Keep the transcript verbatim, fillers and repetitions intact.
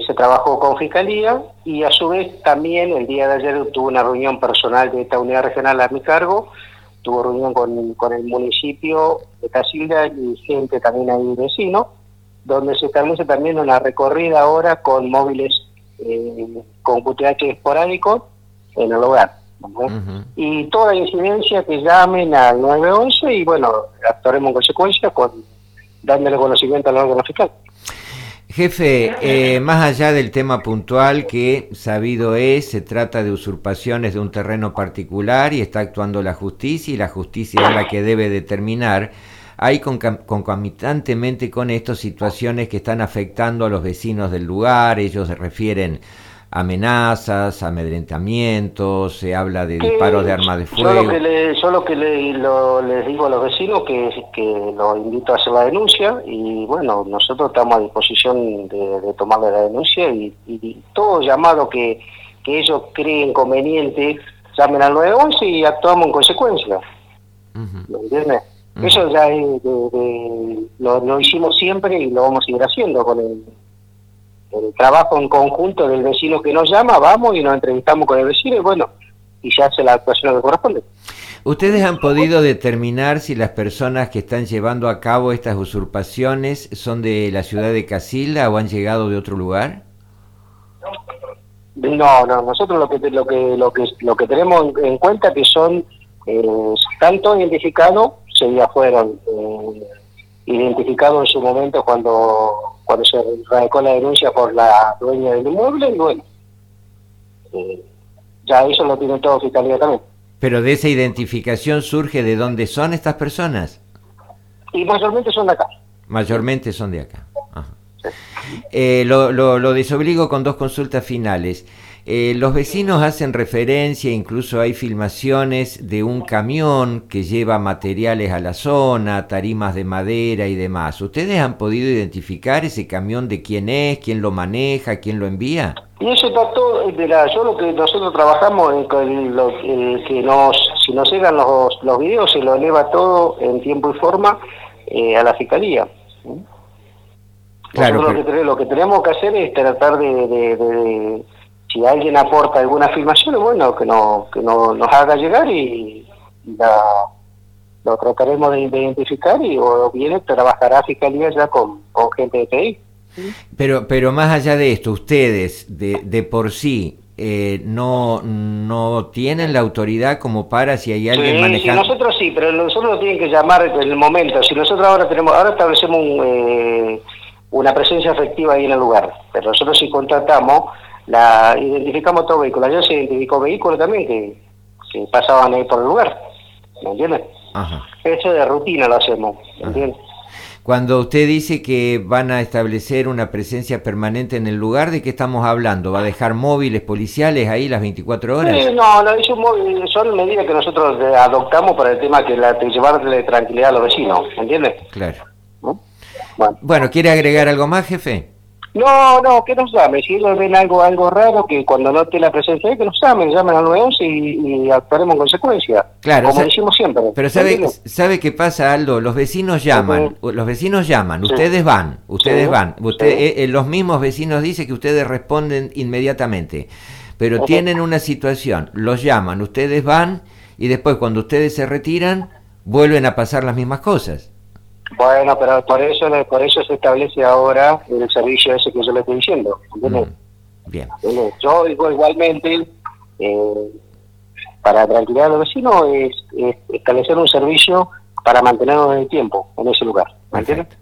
se trabajó con Fiscalía y a su vez también el día de ayer tuvo una reunión personal de esta unidad regional a mi cargo, tuvo reunión con, con el municipio de Casilda y gente también ahí vecino, donde se establece también una recorrida ahora con móviles eh, con Q T H esporádico en el lugar. ¿no? Uh-huh. Y toda incidencia que llamen al nueve once y bueno, actuaremos en consecuencia con dándole conocimiento al órgano fiscal. Jefe, eh, más allá del tema puntual que sabido es, se trata de usurpaciones de un terreno particular y está actuando la justicia y la justicia es la que debe determinar, hay concam- concomitantemente con esto situaciones que están afectando a los vecinos del lugar, ellos se refieren a amenazas, amedrentamientos, se habla de disparos de armas de fuego. Yo lo que, le, yo lo que le, lo, les digo a los vecinos que, que los invito a hacer la denuncia y bueno, nosotros estamos a disposición de, de tomarle la denuncia y, y todo llamado que, que ellos creen conveniente, llamen al nueve once y actuamos en consecuencia. Uh-huh. ¿Me entiendes? Uh-huh. Eso ya es de, de, lo, lo hicimos siempre y lo vamos a seguir haciendo con el... el trabajo en conjunto del vecino que nos llama, vamos y nos entrevistamos con el vecino y bueno, y se hace la actuación que corresponde. ¿Ustedes han podido determinar si las personas que están llevando a cabo estas usurpaciones son de la ciudad de Casilda o han llegado de otro lugar? No, no, nosotros lo que lo que lo que lo que tenemos en cuenta que son eh, tanto identificados, se ya fueron eh, identificados en su momento cuando cuando se radicó la denuncia por la dueña del inmueble, y bueno, eh, ya eso lo tiene todo Fiscalía también. ¿Pero de esa identificación surge de dónde son estas personas? Y mayormente son de acá. Mayormente son de acá. Ajá. Sí. Eh, lo, lo, lo desobligo con dos consultas finales. Eh, los vecinos hacen referencia, incluso hay filmaciones de un camión que lleva materiales a la zona, tarimas de madera y demás. ¿Ustedes han podido identificar ese camión de quién es, quién lo maneja, quién lo envía? Y eso está todo, de la, yo lo que nosotros trabajamos en con lo eh, que nos, si nos llegan los, los videos se lo eleva todo en tiempo y forma eh, a la Fiscalía. Claro, nosotros pero... lo, que, lo que tenemos que hacer es tratar de, de, de, de si alguien aporta alguna filmación, bueno, que no que no, nos haga llegar y, y la, lo trataremos de, de identificar y o bien trabajará Fiscalía ya con, con gente de T I. Pero pero más allá de esto, ustedes de, de por sí eh, no no tienen la autoridad como para si hay alguien sí, manejando... Sí, nosotros sí, pero nosotros nos tienen que llamar en el momento. Si nosotros ahora tenemos ahora establecemos un, eh, una presencia efectiva ahí en el lugar, pero nosotros si contratamos la identificamos todo vehículo. Ayer se identificó vehículos también que, que pasaban ahí por el lugar, ¿me entiendes? Ajá. Eso de rutina lo hacemos, ¿me entiendes? Cuando usted dice que van a establecer una presencia permanente en el lugar, ¿de qué estamos hablando? ¿Va a dejar móviles policiales ahí las veinticuatro horas? Sí, no, no son, son medidas que nosotros adoptamos para el tema que la, de llevarle tranquilidad a los vecinos, ¿me entiendes? Claro. ¿No? Bueno. bueno, ¿quiere agregar algo más, jefe? No, no, que nos llamen. Si ellos ven algo algo raro, que cuando note la presencia, que nos llamen, llamen al nueve once y, y actuaremos en consecuencia. Claro, como sabe, decimos siempre. Pero ¿sabe, ¿sabe qué pasa, Aldo? Los vecinos llaman, uh-huh. los vecinos llaman, sí. ustedes van, ustedes sí. van. Usted, sí. eh, los mismos vecinos dicen que ustedes responden inmediatamente, pero uh-huh. tienen una situación, los llaman, ustedes van y después cuando ustedes se retiran, vuelven a pasar las mismas cosas. Bueno, pero por eso por eso se establece ahora el servicio ese que yo le estoy diciendo. Mm, bien. Yo digo igualmente, eh, para tranquilidad a los vecinos, es, es establecer un servicio para mantenernos en el tiempo, en ese lugar. ¿Me entiendes?